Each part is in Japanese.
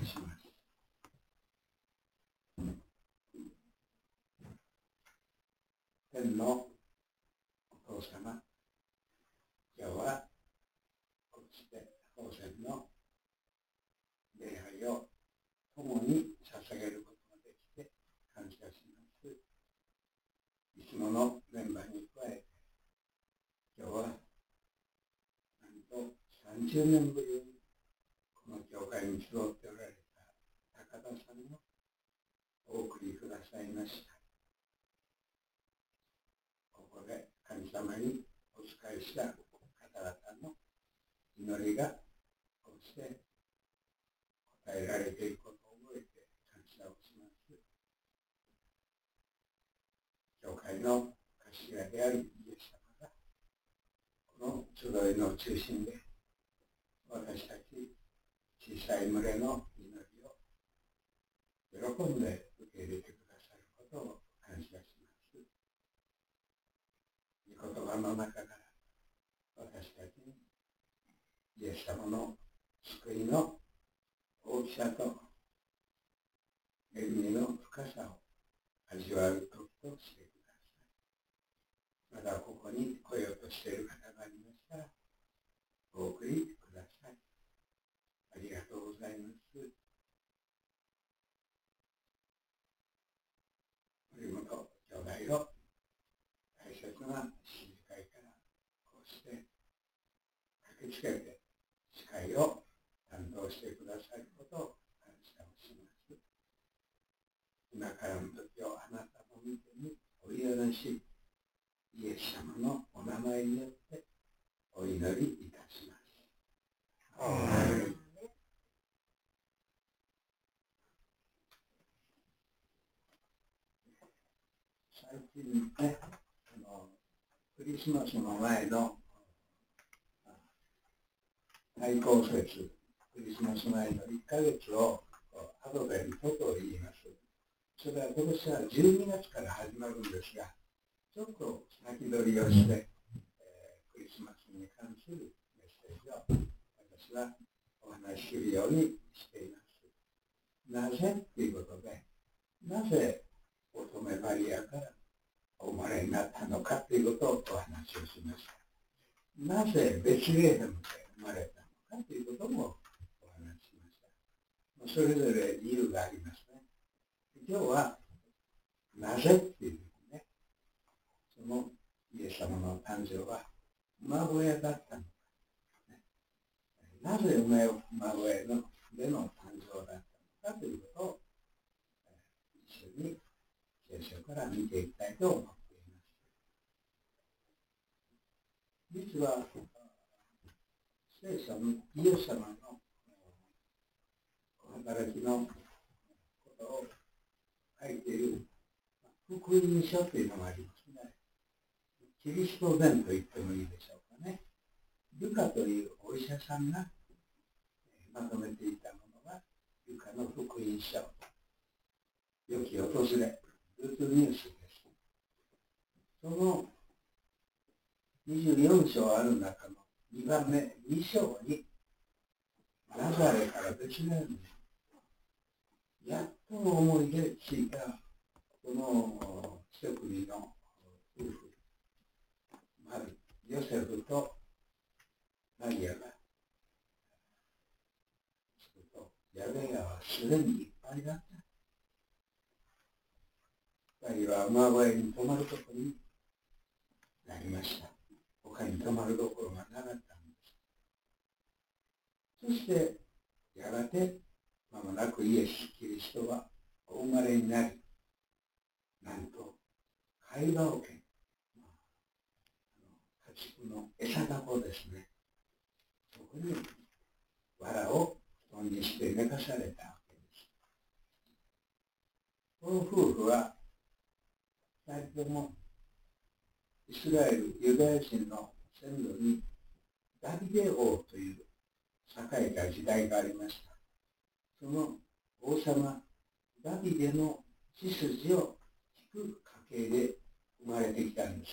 します。天のお父様、今日はこうして奉献の礼拝を共に捧げることができて感謝します。いつものメンバーに加えて、今日はなんと30年ぶりにこの教会に集っておられた高田さんのお送りくださいました。ここで神様にお仕えした方々の祈りがこうして答えられていることを覚えて感謝をします。教会の頭であるイエス様がこの集いの中心で私たち小さい群れの祈りを喜んで受け入れてくださることを感謝します。御言葉の中から私たちにイエス様の救いの大きさと恵みの深さを味わう時としてください。まだここに来ようとしている方がありましたらお送りください。ありがとうございます。森本兄弟を大切な指示会からこうして駆けつけて司会を担当してくださることを感謝をします。今からの時をあなたの御手にお委ねし、イエス様のお名前によってお祈りいたします。最近ね、クリスマスの前の対抗節、クリスマス前の1ヶ月をアドベントと言います。それは今年は12月から始まるんですが、ちょっと先取りをして、クリスマスに関するメッセージを私はお話しするようにしています。なぜということで、なぜ乙女マリアからお生まれになったのかということをお話をしました。なぜベツレーヘムで生まれたのかということもお話ししました。それぞれ理由がありますね。今日はなぜっていうね、そのイエス様の誕生は馬小屋だったのか、ね、なぜ馬小屋での誕生だったのかということを一緒に聖書から見ていきたいと思っています。実は聖書のイエス様の働きのことを書いている福音書というのがありますね。キリスト伝と言ってもいいでしょうかね。ルカというお医者さんがまとめていたものがルカの福音書。良き訪れ、ルートニュースです。その24章ある中の2番目、2章にナザレからベツレヘムにやっと思いでついたこの一組の夫婦、ヨセフとマリアがすると、ヤベヤはすでにいっぱいだった。2人は馬小屋に泊まることになりました。他に泊まるところがなかったんです。そしてやがて間もなくイエス・キリストはお生まれになり、なんと貝羽桶、家畜の餌箱ですね、そこに藁を布団にして寝かされたわけです。この夫婦は2人ともイスラエルユダヤ人の先祖にダビデ王という栄えた時代がありました。その王様ダビデの血筋を引く家系で生まれてきたんです。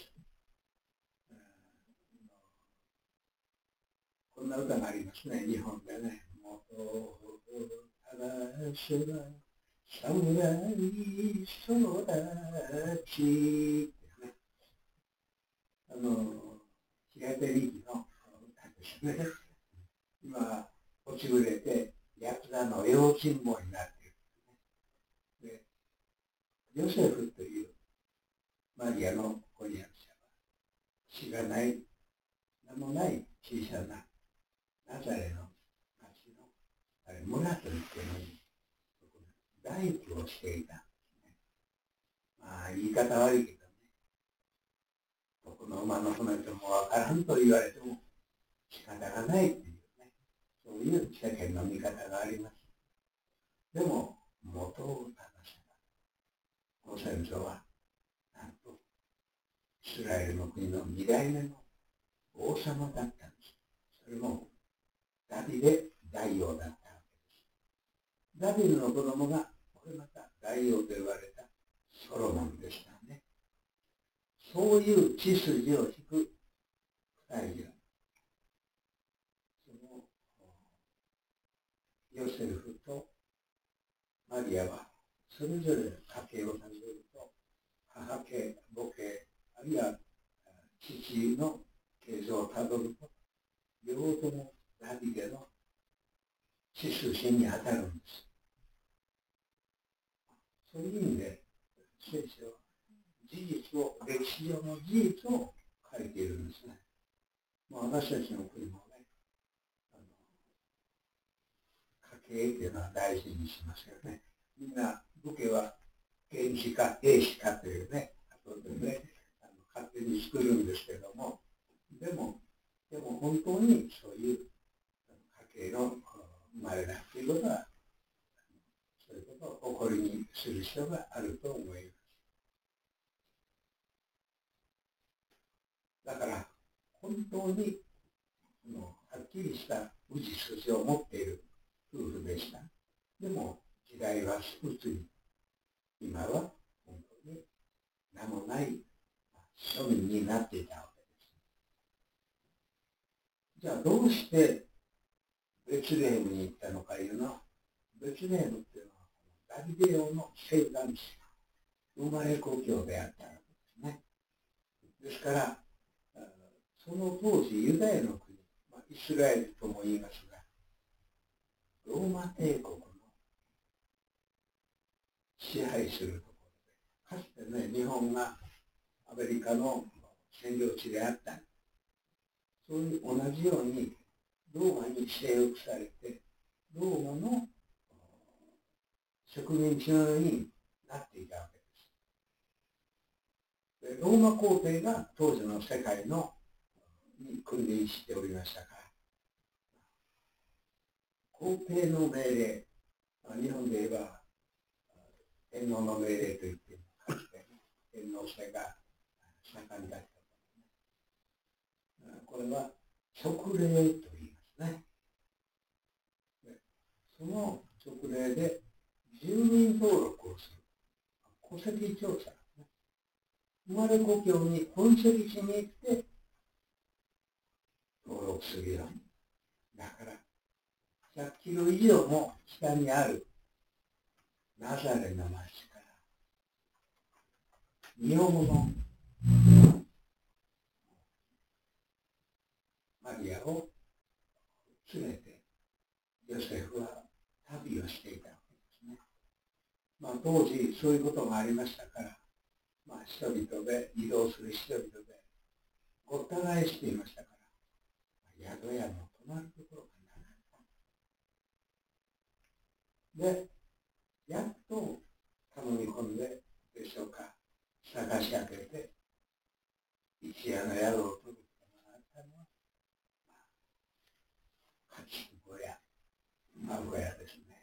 こんな歌がありますね、日本でね。元ただせば侍育ち、平手力の歌ですね。今、落ちぶれて、ヤクザの用心棒になっている。で、ヨセフというマリアの婚約者は、死がない、名もない小さなナザレの町の村といってもいい、大工をしていたんですね。まあ、言い方悪いけどね、どこの馬の骨ともわからんと言われても仕方がないっていうね、そういう世間の見方があります。でも、元を正せば、ご先祖は、なんと、イスラエルの国の2代目の王様だったんです。それも、ダビデ大王だったわけです。ダビデの子供が、これまた大王と言われたソロモンでしたね。そういう血筋を引く二人が、そのヨセフとマリアは、それぞれ家系をたどると、母系、母系、あるいは父の系図をたどると、両方ともダビデの血筋に当たるんです。そういう意味で、聖書は事実を、歴史上の事実を書いているんですね。まあ、私たちの国もね、家系っていうのは大事にしますよね。みんな武家は源氏か兵士かというね、後でね、勝手に作るんですけども、でも本当にそういう家系の生まれなということは、そういうことを誇りにする必要があると思います。だから、本当にはっきりした氏筋を持っている夫婦でした。でも、時代は移り、今は本当に名もない庶民になっていたわけです。じゃあ、どうしてベツレヘムに行ったのかいうのは、ベツレヘムっていうのは、ダビデ王の生誕地、生まれ故郷であったわけですね。ですから、その当時、ユダヤの国、イスラエルとも言いますが、ローマ帝国の支配するところで、かつてね、日本がアメリカの占領地であった、そういう同じように、ローマに征服されて、ローマの植民地のようになっていたわけです。でローマ皇帝が当時の世界のに君臨しておりましたから、皇帝の命令、日本で言えば天皇の命令といってかつて天皇制が盛んだった。これは勅令と言いますね。その勅令で住民登録をする。戸籍調査。生まれ故郷に本籍地に行って登録するように。だから100キロ以上も北にあるナザレの町から日本語のマリアを連れてヨセフは旅をしていたわけですね。当時そういうことがありましたから、人々で移動する人々でごった返していましたから、宿屋も泊まるところがなかった。で、やっと頼み込んででしょうか、探し当てて、一夜の宿を取ることがあったのは、家畜小屋、馬小屋ですね。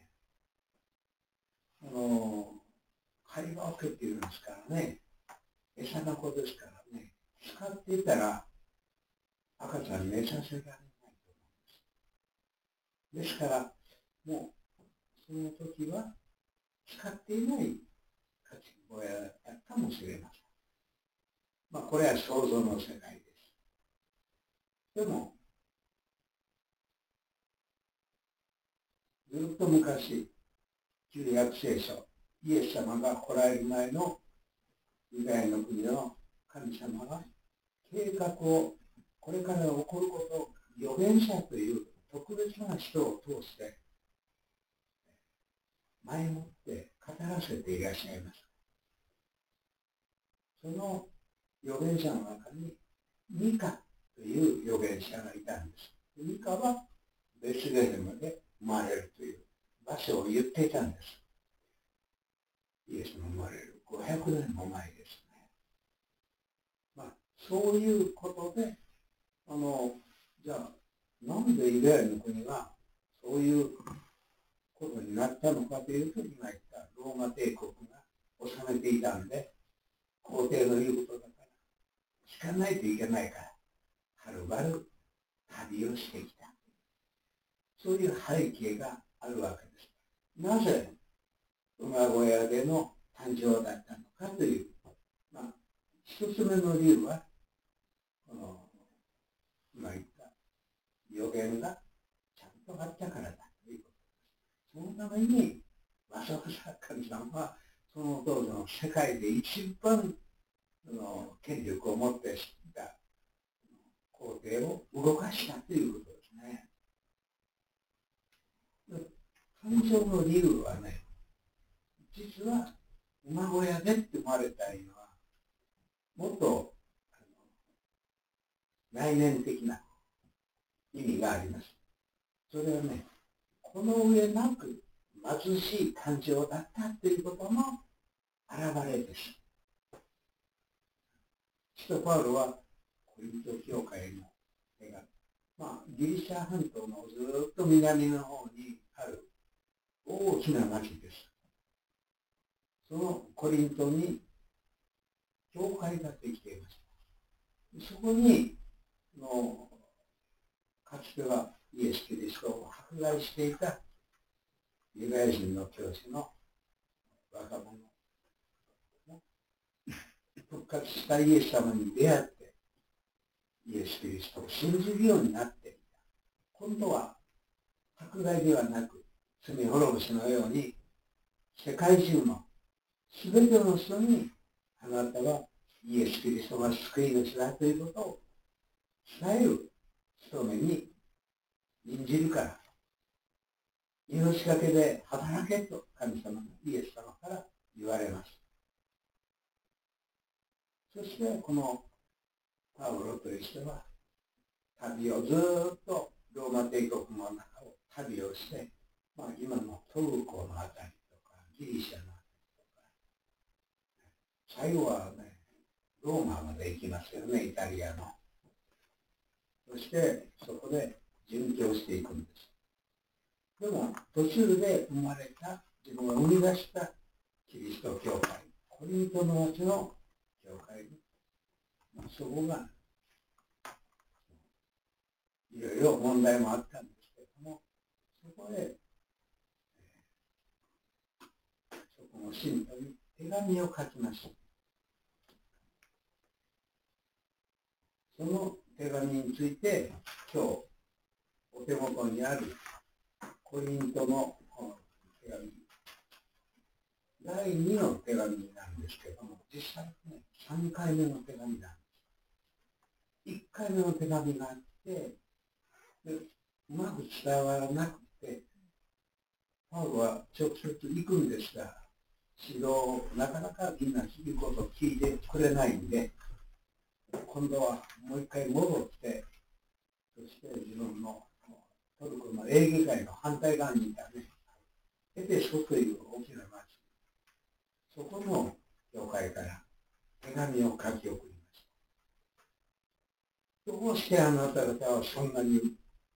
貝羽桶っていうんですからね、餌の子ですからね、使っていたら赤ちゃん寝させられないと思うんです。ですから、もうその時は使っていない家畜小屋だったかもしれません。これは想像の世界です。でも、ずっと昔、 旧約聖書、イエス様が来られる前のユダヤの国の神様が計画を、これから起こることを預言者という特別な人を通して前もって語らせていらっしゃいます。その預言者の中にミカという預言者がいたんです。ミカはベツレヘムで生まれるという場所を言っていたんです。イエスの生まれる500年も前ですね。そういうことで、じゃあ、なんでユダヤの国がそういうことになったのかというと、今言ったローマ帝国が治めていたんで、皇帝の言うことだから聞かないといけないから、はるばる旅をしてきた。そういう背景があるわけです。なぜ馬小屋での誕生だったのかという、一つ目の理由は、今言った予言がちゃんとあったからだということです。そのために、わざわざ神様は、その当時の世界で一番権力を持っていた皇帝を動かしたということですね。誕生の理由はね、実は馬小屋でって生まれたいうのは、もっと内面的な意味があります。それはね、この上なく貧しい誕生だったということの表れです。使徒パウロはコリント教会の手紙、ギリシャ半島のずっと南の方にある大きな町です。そのコリントに教会ができていました。そこにかつてはイエス・キリストを迫害していたユダヤ人の教師の若者復活したイエス様に出会ってイエス・キリストを信じるようになっていた。今度は迫害ではなく罪滅ぼしのように世界中のすべての人にあなたはイエス・キリストが救い主だということを伝える務めに任じるから命がけで働けと神様がイエス様から言われます。そしてこのパウロという人は旅をずっとローマ帝国の中を旅をして、今のトルコのあたりとかギリシャのあたりとか、最後はね、ローマまで行きますよね、イタリアの。そしてそこで殉教していくんです。でも途中で生まれた自分が生み出したキリスト教会、コリントの町の教会に、そこがいろいろ問題もあったんですけれども、そこで、そこの信徒に手紙を書きました。その手紙について、今日お手元にあるコリントの手紙、第2の手紙なんですけれども、実際ね、3回目の手紙なんです。1回目の手紙があって、でうまく伝わらなくて、パウロは直接行くんですが、指導をなかなかみんな言うことを聞いてくれないんで、今度はもう一回戻って、そして自分のトルコのエーゲ海の反対側にいたね、エペソという大きな町、そこの教会から手紙を書き送りました。どうしてあなた方はそんなに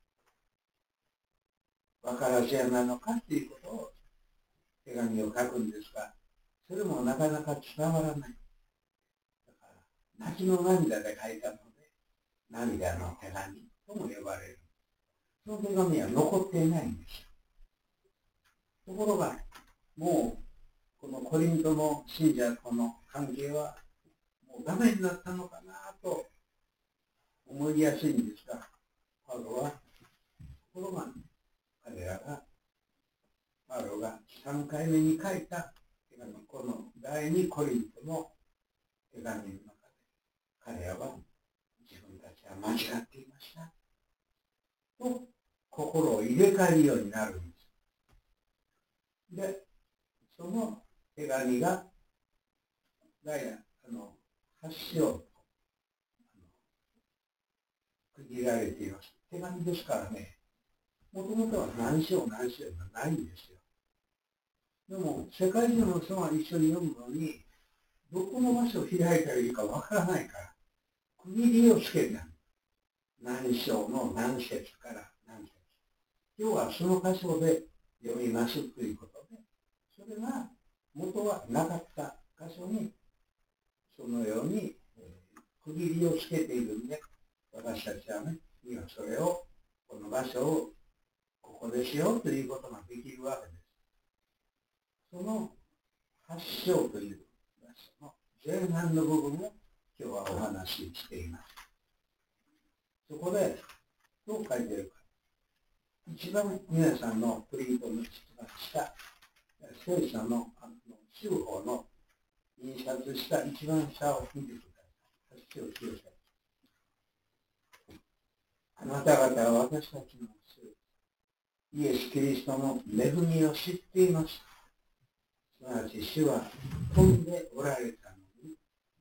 分からずやなのかということを手紙を書くんですが、それもなかなか伝わらない。だから泣きの涙で書いたので、涙の手紙とも呼ばれる。その手紙は残っていないんですよ。ところが、もうこのコリントの信者との関係はもうダメになったのかなと思いやすいんですが、パウロは、ところが彼らがパウロロが3回目に書いた手紙、この第2コリントの手紙の中で、彼らは自分たちは間違っていましたと心を入れ替えるようになるんです。で、その手紙が第8章と区切られています。手紙ですからね、もともとは何章何章がないんですよ。でも、世界中の人が一緒に読むのに、どこの場所を開いたらいいかわからないから、区切りをつけた。何章の何節から何節。今日はその箇所で読みますということで、それが元はなかった箇所に、そのように区切りをつけているんで、私たちはね、今それを、この場所をここですよということができるわけです。その8章という場所の前半の部分を今日はお話ししています。そこでどう書いているか。一番皆さんのプリントに出版した聖書の州法の印刷した一番下を見てください。8章9節。あなた方は私たちの主イエス・キリストの恵みを知っています。すなわち主は富んでおられたのに、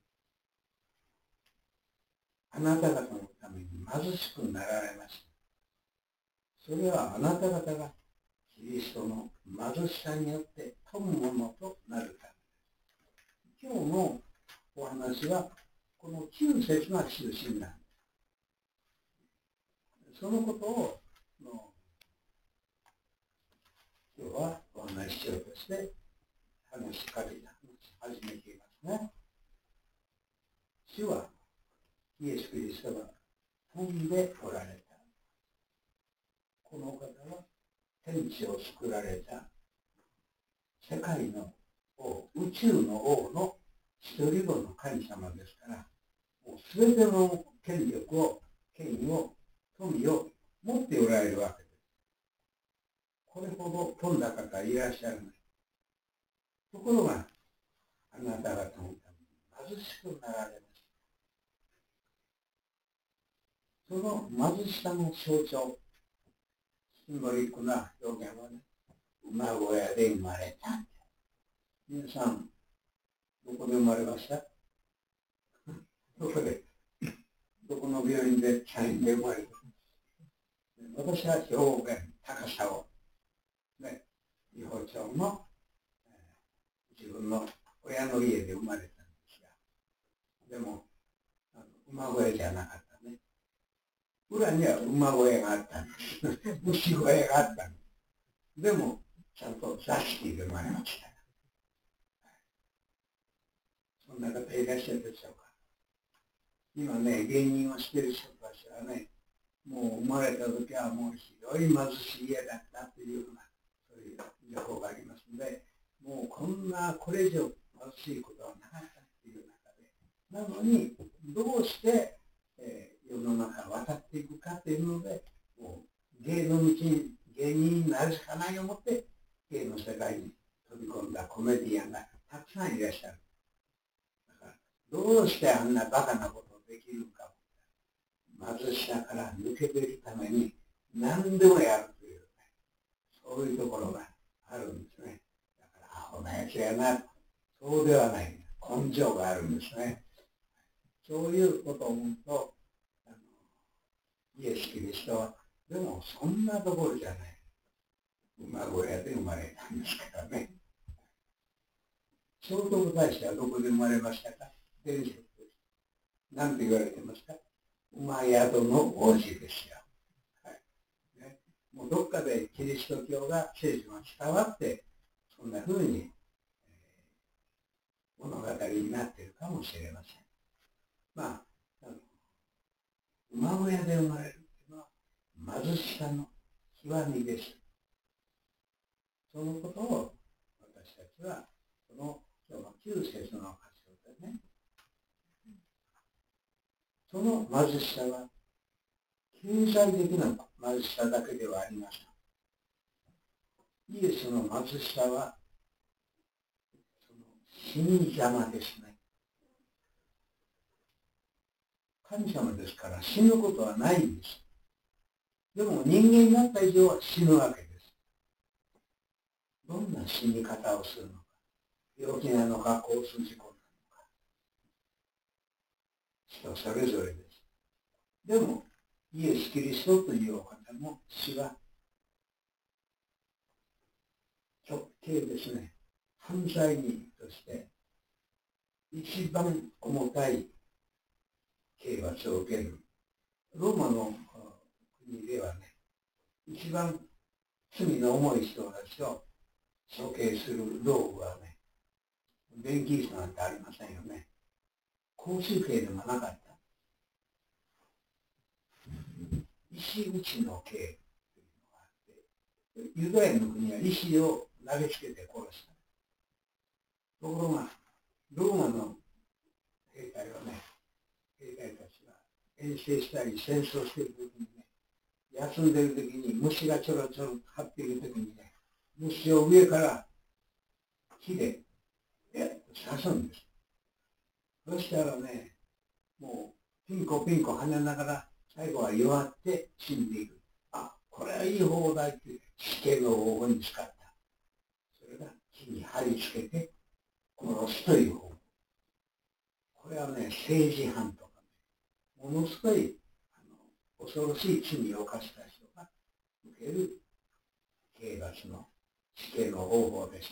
あなた方のために貧しくなられました。それはあなた方がキリストの貧しさによって富むものとなるためです。今日のお話はこの9節が中心なんです。そのことを今日はお話ししようとして話し始めていますね。主はイエス・キリストが富んでおられた。この方は天地を作られた世界の王、宇宙の王の一人子の神様ですから、もう全ての権力を、権威を、富を持っておられるわけです。これほど富んだ方いらっしゃらない。ところが、あなた方のために貧しくなられました。その貧しさの象徴、シンボリックな表現はね、馬小屋で生まれた。皆さん、どこで生まれました？どこの病院で社員で生まれた？私は兵庫県高砂を、ね、美保町の、自分の親の家で生まれたんですが、でも、馬小屋じゃなかったね。裏には馬小屋があったんです。牛小屋があったんです。でも、ちゃんと座敷で生まれました。そんな方いらっしゃるでしょうか。今ね、芸人をしている人たちはね、もう生まれた時はもうひどい貧しい家だったというような、そういう情報がありますので、もうこれ以上貧しいことはなかったという中で、なのに、どうして、世の中を渡っていくかというので、もう芸の道に、芸人になるしかないと思って、芸の世界に飛び込んだコメディアンがたくさんいらっしゃる。だから、どうしてあんなバカなことをできるか。貧しさから抜け出るために何でもやるという、ね、そういうところがあるんですね。だからアホなやつやな、そうではない、根性があるんですね。そういうことを思うと、イエス・キリストは、でもそんなところじゃない。馬小屋で生まれたんですからね。聖徳太子はどこで生まれましたか？伝説です。何て言われてますか？馬宿の王子ですよ。はいね、もうどっかでキリスト教が聖書が伝わって、そんな風に、物語になっているかもしれません。まあ、馬小屋で生まれるというのは貧しさの極みです。そのことを私たちは、この今日の9節の箇所でね、その貧しさは経済的な貧しさだけではありません。 イエスの貧しさは、その死に邪魔ですね。神様ですから死ぬことはないんです。でも人間になった以上は死ぬわけです。どんな死に方をするのか。病気なのか、交通事故なのか。人それぞれです。でも、イエス・キリストというお方の死は、直径ですね。犯罪人として、一番重たい刑罰を受ける。ローマの国ではね、一番罪の重い人たちを処刑する道具はね、電気椅子なんてありませんよね。公衆刑でもなかった。石打ちの刑というのがあって、ユダヤの国は石を投げつけて殺した。ところが、ローマの兵隊はね、兵隊たちが遠征したり戦争しているときにね、休んでいるときに虫がちょろちょろ張っているときにね、虫を上から火で刺すんです。そしたらね、もうピンコピンコ跳ねながら最後は弱って死んでいく。あ、これはいい方法だって死刑の方法に使った。それが木に貼り付けて殺すという方法。これはね、政治犯とかね、ものすごい恐ろしい罪を犯した人が受ける刑罰の死刑の方法でした。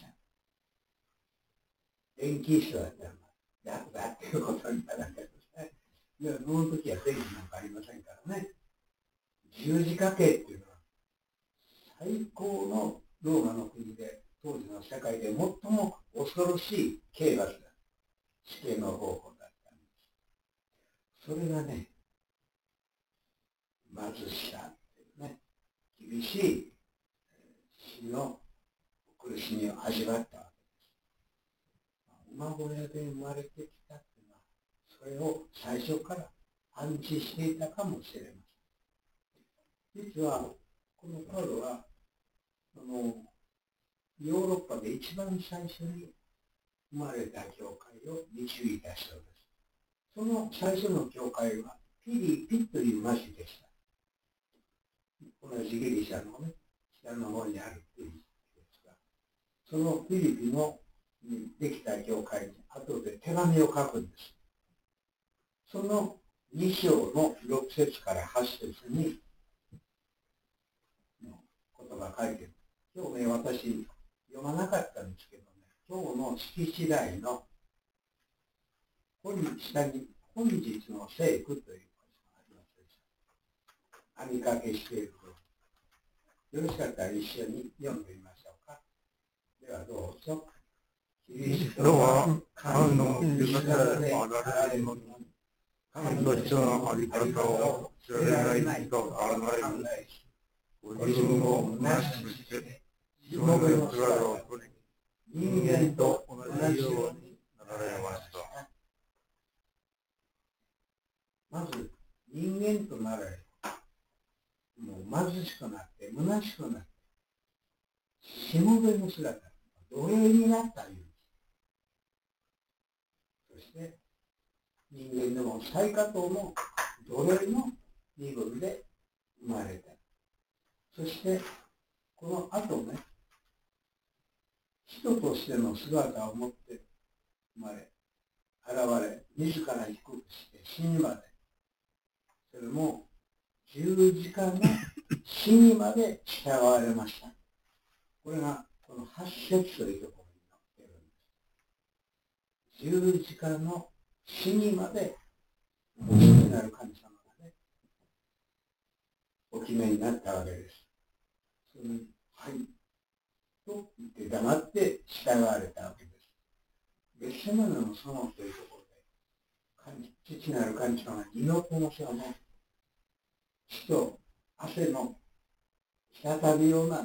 電気椅子だったら楽だっていうことになるわけですね。でもその時は電気なんかありませんからね。十字架刑っていうのは最高のローマの国で当時の世界で最も恐ろしい刑罰だ。死刑の方法だったんです。それがね、貧しさっていうね、厳しい死の苦しみを味わったわけです。馬小屋で生まれてきたっていうのは、それを最初から安置していたかもしれません。実は、このパウロは、ヨーロッパで一番最初に生まれた教会を導いた人です。その最初の教会は、ピリピという町でした。同じギリシャのね、北の方にあるというですが、そのピリピのできた教会に後で手紙を書くんです。その2章の6節から8節に言葉書いてる。今日ね、私読まなかったんですけどね、今日の式次第の下に本日の聖句ということがありますでしょう。網掛けしているよろしかったら一緒に読んでみましょうか。ではどうぞ。キリストは神の許されあられるのに、神としてのあり方を知られないと考えし、ご自分を虚しくして、しもべの姿をとり、人間と同じようになられました。まず、人間となられ、もう貧しくなって、虚しくなって、しもべの姿、奴隷になったというんです。そして、人間でも最下等の奴隷の身分で生まれた。そして、この後ね、人としての姿を持って生まれ、現れ、自ら低くして死にまで、それも十字架の死にまで従われました。これがこの8節というところになっているんです。十字架の死にまでお決めになる神様がね、お決めになったわけです。それに、はい、と言って黙って従われたわけです。ゲッセマネの園というところで、父なる神様が祈ってますよね。血と汗の滴るような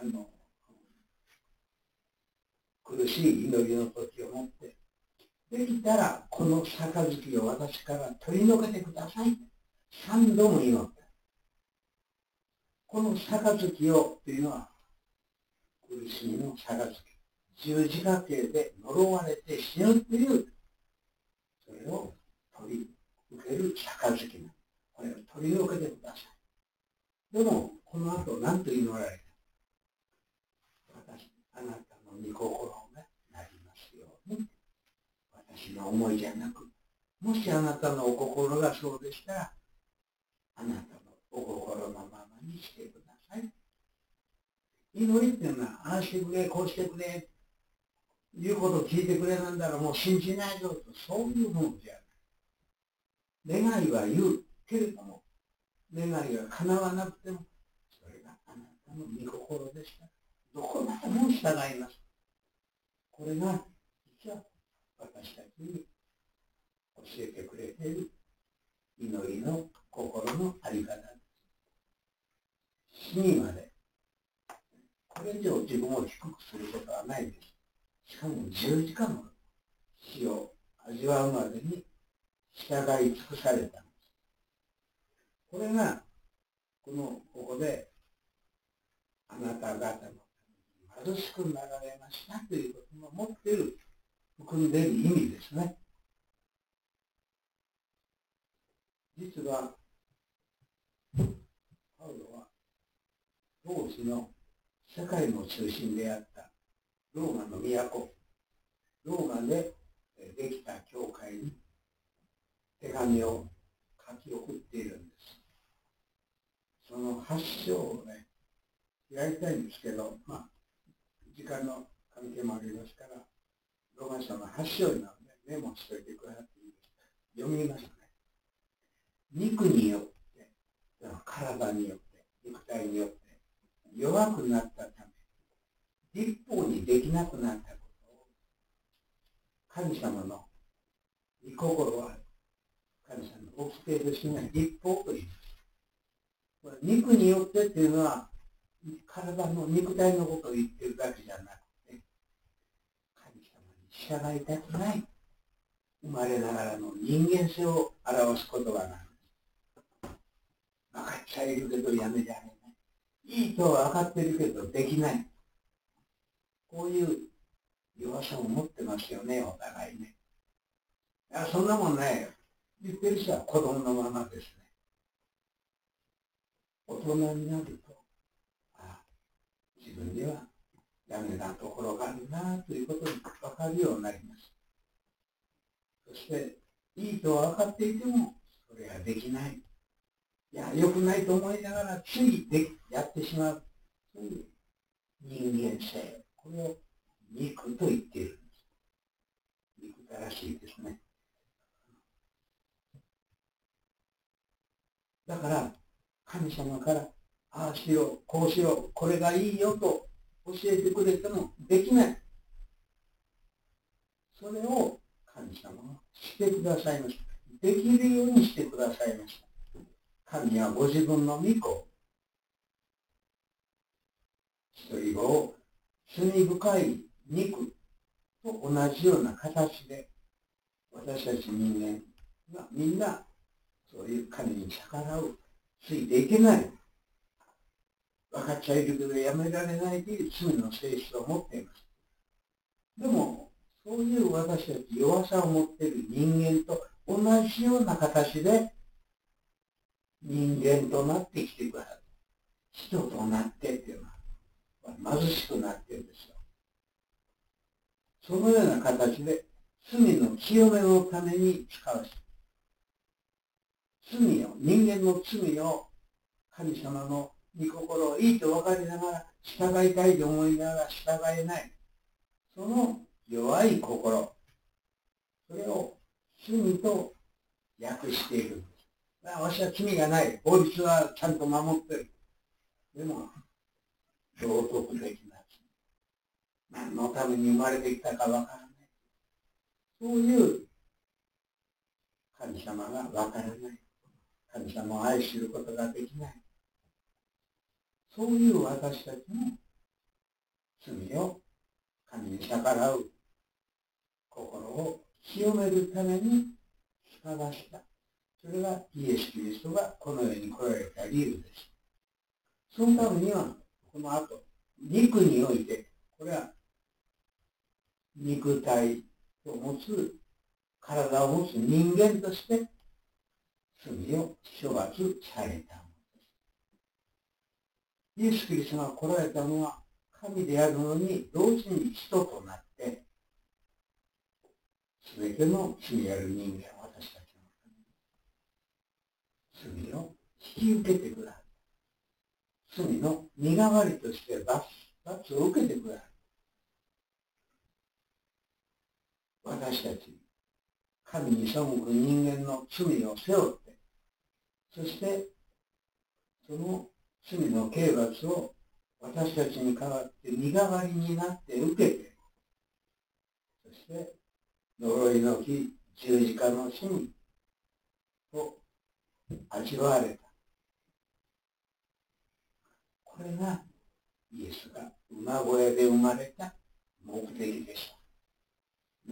苦しい祈りの時をもって、できたらこの杯を私から取り除けてください。3度も祈った。この杯をというのは苦苦しみの杯、十字架刑で呪われて死ぬっていう、それを取り受ける杯。これを取り受けてください。でも、この後、何と祈られた？私、あなたの御心がなりますように。私の思いじゃなく、もしあなたのお心がそうでしたら、あなたのお心のままにしてください。祈りっていうのは、ああしてくれ、こうしてくれ、言うことを聞いてくれなんだらもう信じないぞと、そういうものじゃない。願いは言うけれども、願いが叶わなくても、それがあなたの御心でした。どこまでも従います。これが、実は私たちに教えてくれている祈りの心の在り方です。死にまで、これ以上自分を低くすることはないです。しかも十字架の死を味わうまでに従い尽くされたんです。これが、ここで、あなた方のために貧しくなられましたということの持っている、含んでいる意味ですね。実は、パウロは、当時の世界の中心であったローマの都、ローマでできた教会に手紙を書き送っているんです。その8章をね、やりたいんですけど、時間の関係もありますから、ローマ書の8章なのでメモしておいてくださっていいですか。読みますね。肉によって、体によって、肉体によって弱くなったため、立法にできなくなったことを、神様の御心は、神様の掟ですね、立法と言います。これ肉によってっていうのは、体の肉体のことを言ってるだけじゃなくて、神様に従いたくない、生まれながらの人間性を表す言葉なんです。分かっちゃいるけどやめられない。いいとは分かってるけどできない。こういう弱さを持ってますよね、お互いね。そんなもんね、言ってる人は子供のままですね。大人になると、自分にはダメなところがあるなということに分かるようになります。そして、いいとは分かっていても、それができない。いや、良くないと思いながら、ついやってしまう。そういう人間性。これを肉と言っているんです。憎たらしいですね。だから、神様から、ああしよう、こうしよう、これがいいよと教えてくれてもできない。それを神様はしてくださいました。できるようにしてくださいました。神はご自分の御子、一人子を罪深い肉と同じような形で、私たち人間がみんなそういう神に逆らう、ついていけない。分かっちゃいるけどやめられないという罪の性質を持っています。でも、そういう私たち弱さを持っている人間と同じような形で人間となってきてください。人となってっていうのは貧しくなっているんですよ。そのような形で罪の清めのために使わせて、人間の罪を神様の御心をいいと分かりながら従いたいと思いながら従えない。その弱い心、それを罪と訳しているんです。私は罪がない。法律はちゃんと守ってる。でも、道徳的な罪。何のために生まれてきたか分からない。そういう神様が分からない。神様を愛することができない。そういう私たちの罪を神に逆らう心を清めるために使わした。それがイエス・キリストがこの世に来られた理由です。そのためには、この後、肉において肉体を持つ、体を持つ人間として、罪を処罰されたものです。イエス・キリストが来られたのは、神であるのに同時に人となって、すべての罪ある人間、私たちの罪を引き受けてください。罪の身代わりとして罰を受けてください。私たち、神に背く人間の罪を背負って、そしてその罪の刑罰を私たちに代わって身代わりになって受けて、そして呪いの木、十字架の死にを味わわれた。これがイエスが馬小屋で生まれた目的でした。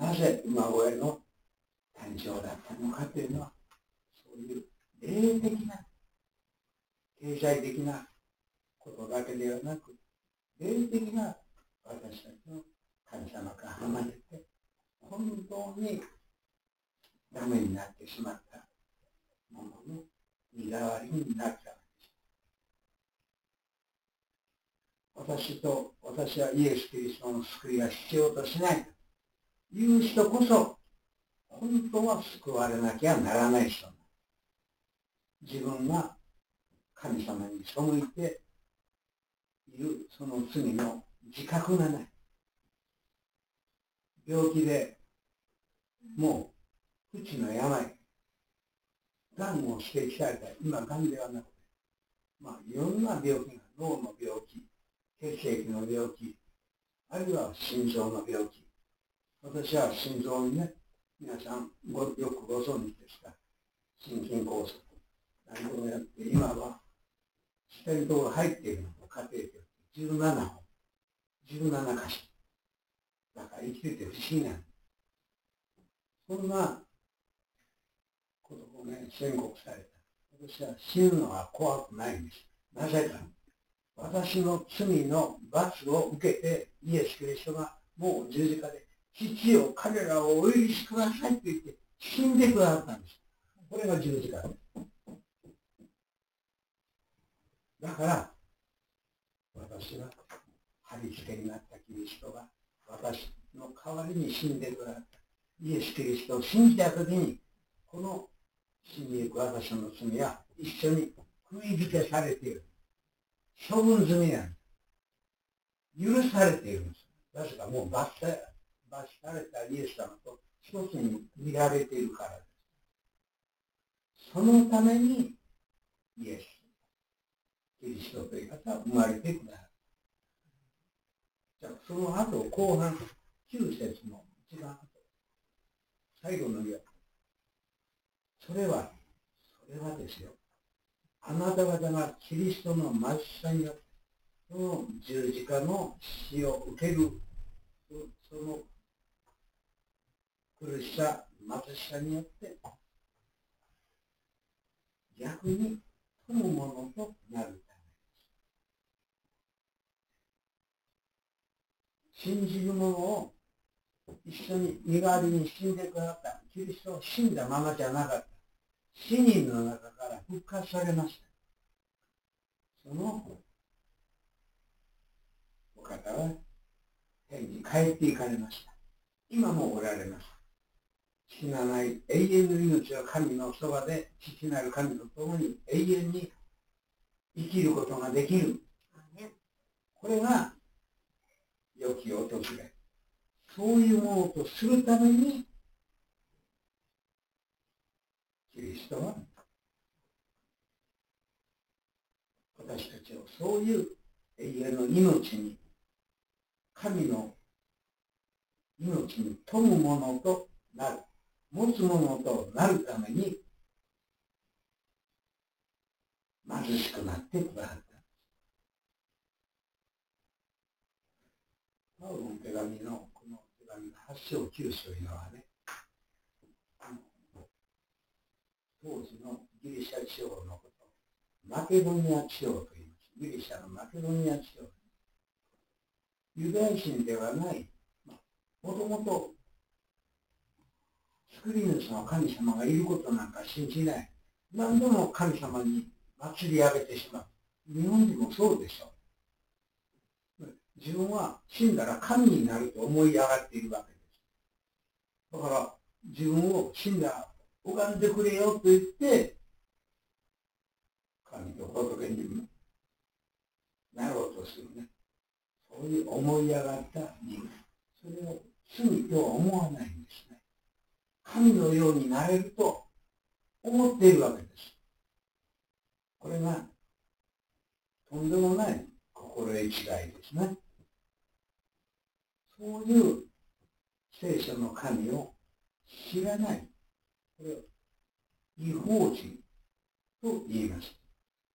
なぜ馬小屋の誕生だったのかというのは、そういう霊的な、経済的なことだけではなく、霊的な私たちの神様から離れて、本当にダメになってしまったものの身代わりになった。私はイエス・キリストの救いが必要としないという人こそ、本当は救われなきゃならない人。自分が神様に背いているその罪の自覚がない。病気でもう不治の病、がんを指摘された。今、がんではなくて、いろんな病気が、脳の病気、血液の病気、あるいは心臓の病気。私は心臓にね、皆さんよくご存知ですが、心筋梗塞、何度もやって、今はステントが入っているのとカテーテル17本、17箇所。だから生きてて不思議なの。そんなことをね、宣告された。私は死ぬのは怖くないんです。なぜか。私の罪の罰を受けて、イエス・キリストがもう十字架で、父よ、彼らをお許しくださいと言って、死んでくださったんです。これが十字架です。だから、私は貼り付けになったキリストが、私の代わりに死んでくださった。イエス・キリストを信じたときに、この死に行く私の罪は一緒に封印付けされている。処分済みなんです。許されているんです。確かもう罰されたイエス様と一つに見られているからです。そのためにイエス、キリストという方は生まれてください。じゃあその後後半、9節の一番後、最後の言う。それはですよ。あなた方がキリストの貧しさによって、その十字架の死を受ける、その苦しさ、貧しさによって、逆に富むものとなるためです。信じる者を一緒に身代わりに死んでくださった。キリストは死んだままじゃなかった。死人の中から復活されました。そのお方は天に帰っていかれました。今もおられます。死なない永遠の命は神のそばで、父なる神と共に永遠に生きることができる。これが良き訪れ。そういうものとするために、キリストは私たちをそういう永遠の命に、神の命に富むものとなる、持つものとなるために貧しくなってくださった。パウロの手紙のこの手紙の8章9章というのはね、当時のギリシャ地方のこと、マケドニア地方と言います。ギリシャのマケドニア地方。ユダヤ人ではない、 もともと作り主の神様がいることなんか信じない。何度も神様に祭り上げてしまう。日本人もそうでしょう。自分は死んだら神になると思い上がっているわけです。だから自分を死んだら拝んでくれよと言って、神と仏になろうとするね。そういう思い上がった人間。それを罪とは思わないんですね。神のようになれると思っているわけです。これがとんでもない心得違いですね。そういう聖書の神を知らない。これを異邦人と言います。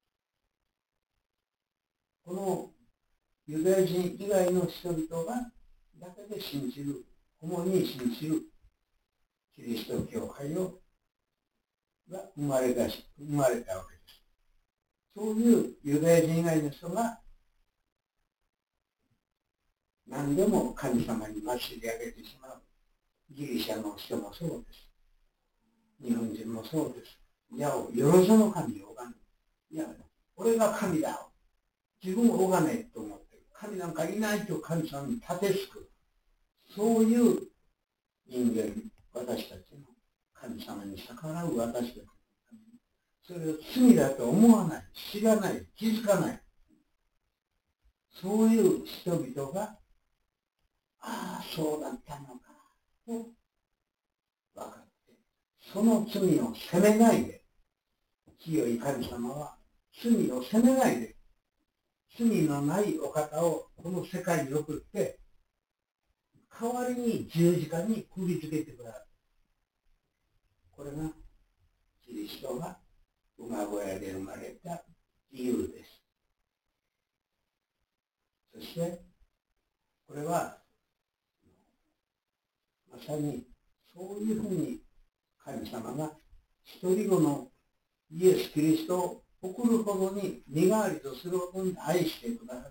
このユダヤ人以外の人々がだけで信じる、主に信じるキリスト教会が生まれたわけです。そういうユダヤ人以外の人が何でも神様に祭り上げてしまう。ギリシャの人もそうです。日本人もそうです。いや、よろずの神を拝む。いや、俺が神だ。自分を拝めと思ってる。神なんかいないと神様に立てつく。そういう人間、私たちの神様に逆らう私たちのために、それを罪だと思わない、知らない、気づかない。そういう人々が、ああ、そうだったのか、と分かって、その罪を責めないで、清い神様は罪を責めないで、罪のないお方をこの世界に送って、代わりに十字架にくぎつけてください。これがキリストが馬小屋で生まれた理由です。そして、これは、まさにそういうふうに神様が一人子のイエス・キリストを送るほどに身代わりとするほどに愛してくださった。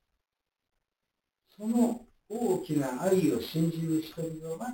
その大きな愛を信じる人々が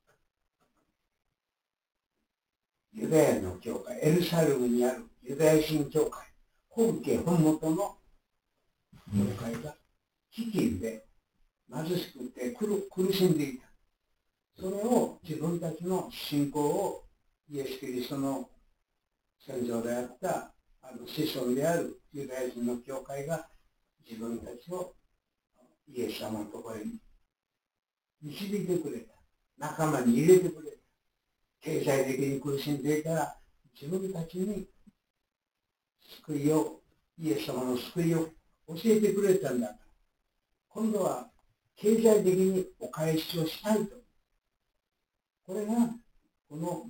ユダヤの教会、エルサレムにあるユダヤ人教会、本家本元の教会が飢饉で貧しくて苦しんでいた。それを自分たちの信仰をイエス・キリストの先祖であった子孫であるユダヤ人の教会が自分たちをイエス様のところに導いてくれた。仲間に入れてくれた。経済的に苦しんでいたら自分たちに救いを、イエス様の救いを教えてくれたんだから、今度は経済的にお返しをしたいと。これがこの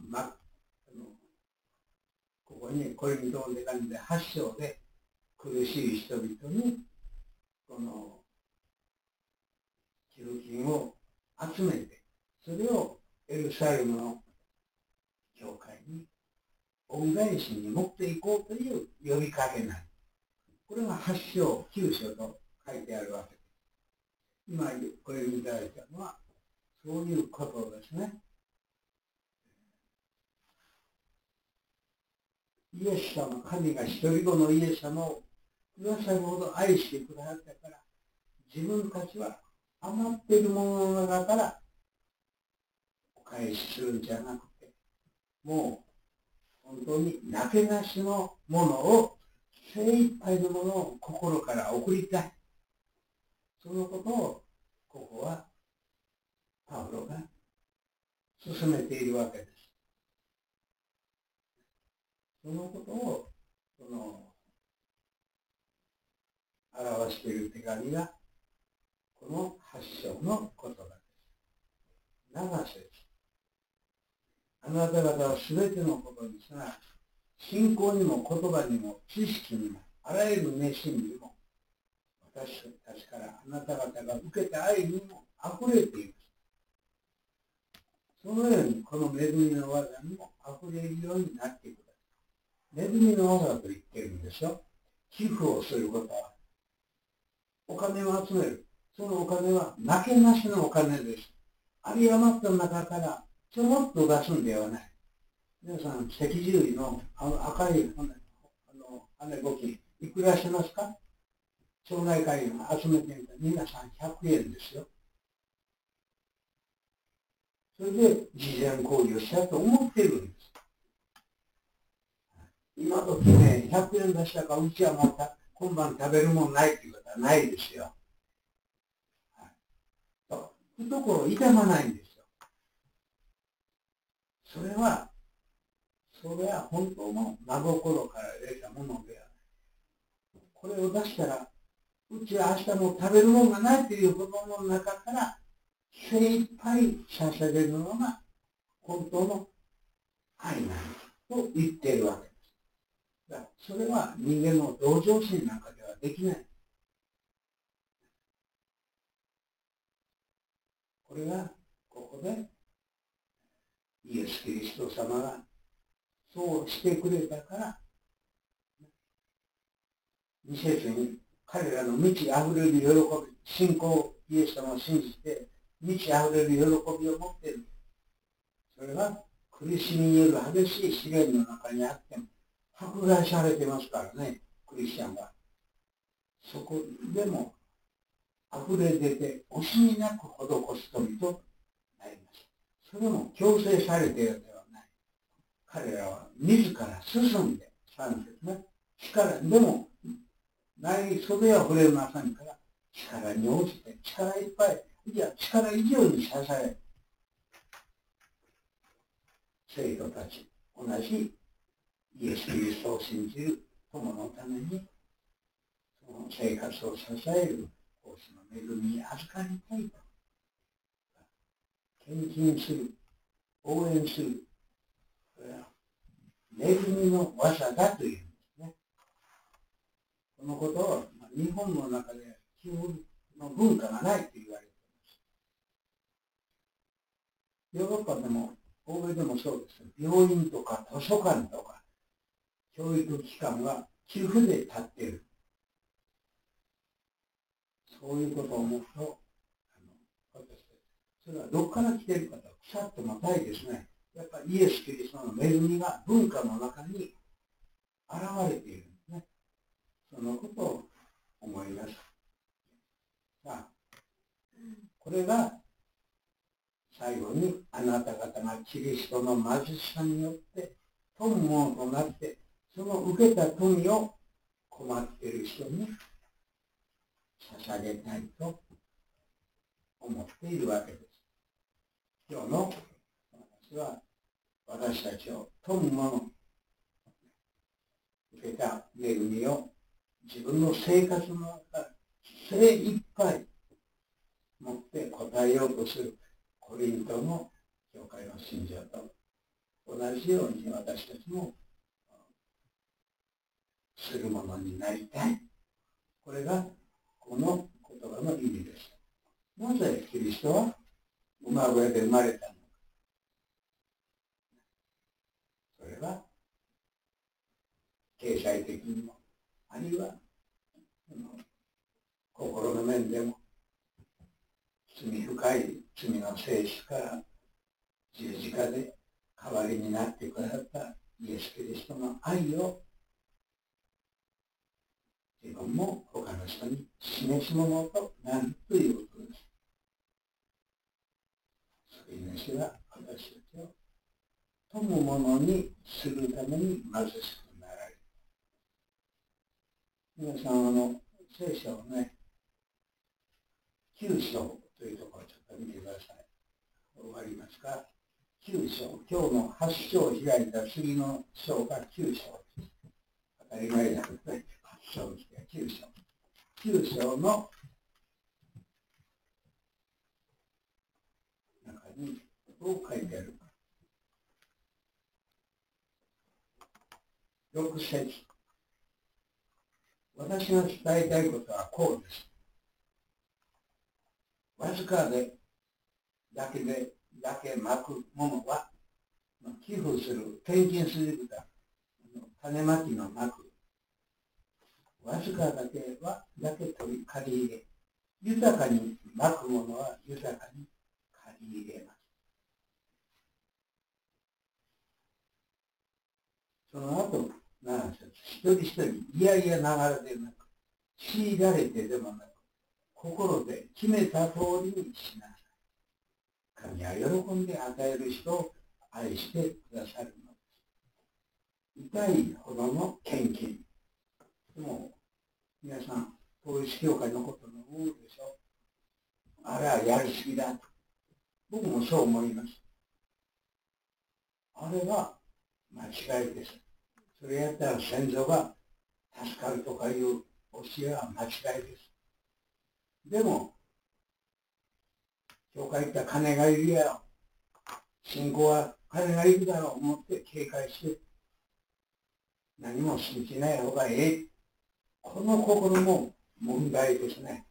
ここにコリントの手紙で8章で苦しい人々にこの寄付金を集めて、それをエルサレムの教会に恩返しに持っていこうという呼びかけなん。これが8章、9章と書いてあるわけです。今これにいただいたのはそういうことですね。イエス様、神が一人子のイエス様をくださるほど愛してくださったから、自分たちは余っているものの中からお返しするんじゃなくて、もう本当になけなしのものを、精一杯のものを心から送りたい。そのことをここはパウロが進めているわけです。そのことを表している手紙がこの8章の言葉です。7節。あなた方はすべてのことにすなわち信仰にも言葉にも知識にもあらゆる熱心にも私たちからあなた方が受けた愛にも溢れています。そのようにこの恵みの技にも溢れるようになってください。恵みの技と言ってるんでしょ。寄付をすることはお金を集める。そのお金はなけなしのお金です。 有り余った中からちょろっと出すんではない。皆さん、赤十字の赤い羽募金、いくらしますか？町内会員が集めてみたら、皆さん100円ですよ。それで、事前交流したと思ってるんです。今時ね、100円出したから、うちはまた今晩食べるもんないっていうことはないですよ。懐痛まないんですよ。それは本当の真心から得たものである。これを出したら、うちは明日も食べるものがないという子供の中から、精一杯捧げるのが本当の愛なんだと言っているわけです。だからそれは人間の同情心なんかではできない。これがここでイエス・キリスト様がそうしてくれたから、2節に彼らの満ち溢れる喜び、信仰イエス様を信じて満ち溢れる喜びを持っている。それは苦しみによる激しい試練の中にあっても迫害されてますからね、クリスチャンは。そこでも溢れ出て惜しみなく施す富となります。それも強制されているのではない。彼らは自ら進んで、3節ね。力でもない袖は触れませんから、力に応じて、力いっぱい、いや、力以上に支え、生徒たち、同じイエス・キリストを信じる友のために、その生活を支える奉仕の恵みに預かりたいと。献金する、応援する、それは恵みの技だというんですね。このことを日本の中で基本の文化がないと言われています。ヨーロッパでも欧米でもそうです。病院とか図書館とか教育機関は寄付で立っている。そういうことを思うと、私たち、それはどこから来ているかと、腐ってもたいですね。やっぱりイエス・キリストの恵みが文化の中に現れているんですね。そのことを思います。さあ、これが最後にあなた方がキリストの貧しさによって富むものとなって、その受けた富を困っている人に捧げたいと思っているわけです。今日の私は私たちを富むもの、受けた恵みを自分の生活の中精一杯持って答えようとするコリントの教会の信者と同じように私たちもするものになりたい。これがこの言葉の意味です。なぜキリストは馬小屋で生まれたのか。それは経済的にも、あるいは心の面でも、罪深い罪の性質から十字架で代わりになってくださったイエス・キリストの愛を自分も他の人に示すものとなるということです。救い主は私たちを富むものにするために貧しくなられる。皆さん、聖書をね、9章というところをちょっと見てください。終わりますか？9章。今日の8章を開いた次の章が9章です。当たり前だけどね、8章ですけど、9章。9章の中にどう書いてあるか。6節。私が伝えたいことはこうです。わずかでだけまくものは、寄付する、献金することは、種まきのまく。わずかだけ取り借り入れ。豊かにまくものは豊かに借り入れる。 その後、7節、一人一人嫌々ながらでなく、強いられてでもなく、心で決めた通りにしなさい。神は喜んで与える人を愛してくださるのです。痛いほどの献金。でも、皆さん、統一教会のことの思うでしょ。あれはやりすぎだと。僕もそう思います。あれは間違いです。それやったら先祖が助かるとかいう教えは間違いです。でも、教会行ったら金がいるやろ。信仰は金がいるだろう思って警戒して、何も信じない方がええ。この心も問題ですね。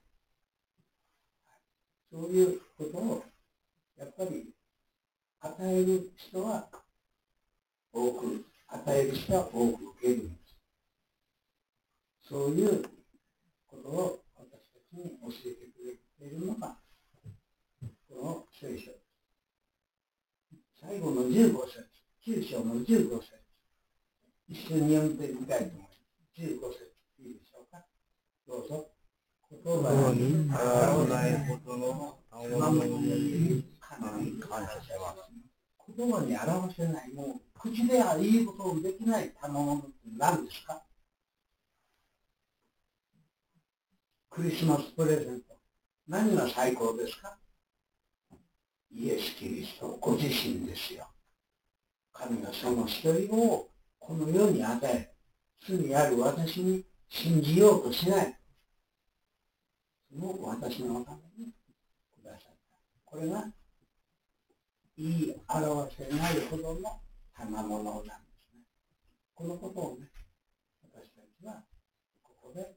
そういうことを、やっぱり与える人は多く、与える人は多く受けるんです。そういうことを私たちに教えてくれているのが、この聖書です。最後の15節、9章の15節、一緒に読んでみたいと思います。15節、いいでしょうか。どうぞ。言葉に表せないことの賜物に感謝します。言葉に表せない、もう口ではいいことをできない賜物って何ですか？クリスマスプレゼント。何が最高ですか？イエス・キリストご自身ですよ。神がその一人をこの世に与え、罪ある私に信じようとしない。その私のためにくださった。これが言い表せないほどの賜物なんですね。このことをね、私たちはここで、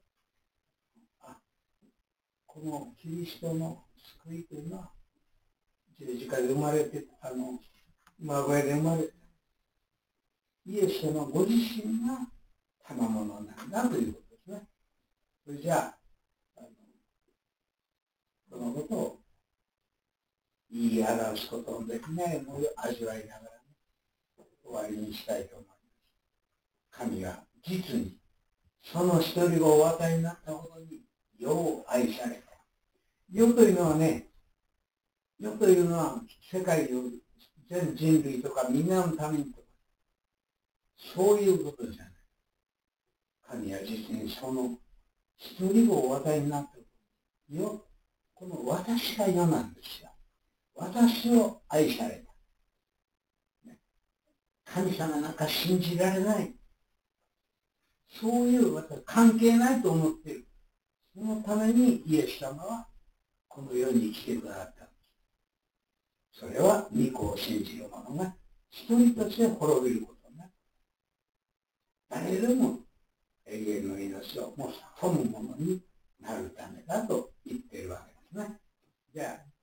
このキリストの救いというのは、十字架で生まれて、馬小屋で生まれて、イエス様ご自身が賜物なんだということですね。それじゃあ、このことを言い表すことのできない思いを味わいながら、ね、終わりにしたいと思います。神は実にその一人をお与えになったほどに世を愛された。世というのはね、世というのは世界中全人類とかみんなのためにとか、そういうことじゃない。神は実にその一人をお与えになった世、この私が世なんですよ。私を愛された。神様なんか信じられない。そういう私関係ないと思っている。そのためにイエス様はこの世に来てくださった。それは御子を信じる者が一人として滅びることなく、誰でも永遠の命をも富む者になるためだと言っているわけですね。じゃあ、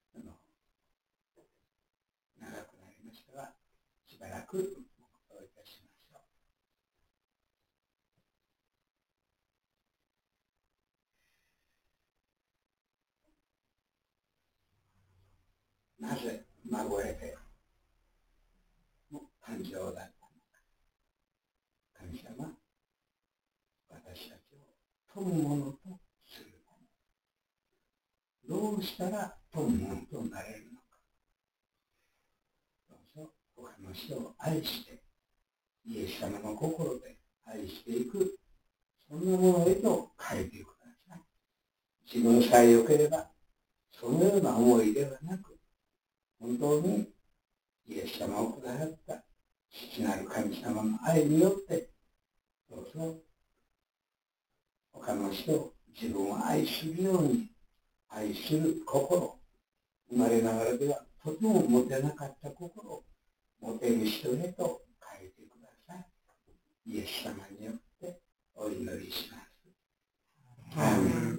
長くなりましたが、しばらくお答えいたしましょう。なぜ孫へでの誕生だったのか。神様、私たちを富む者とするため。どうしたら富む者となれるのか。どうぞ他の人を愛して、イエス様の心で愛していく、そんなものへと変えてください。自分さえ良ければ、そのような思いではなく、本当にイエス様をくださった父なる神様の愛によって、どうぞ他の人を自分を愛するように愛する心、生まれながらではとても持てなかった心を持てる人へと変えてください。イエス様によってお祈りします。アーメン。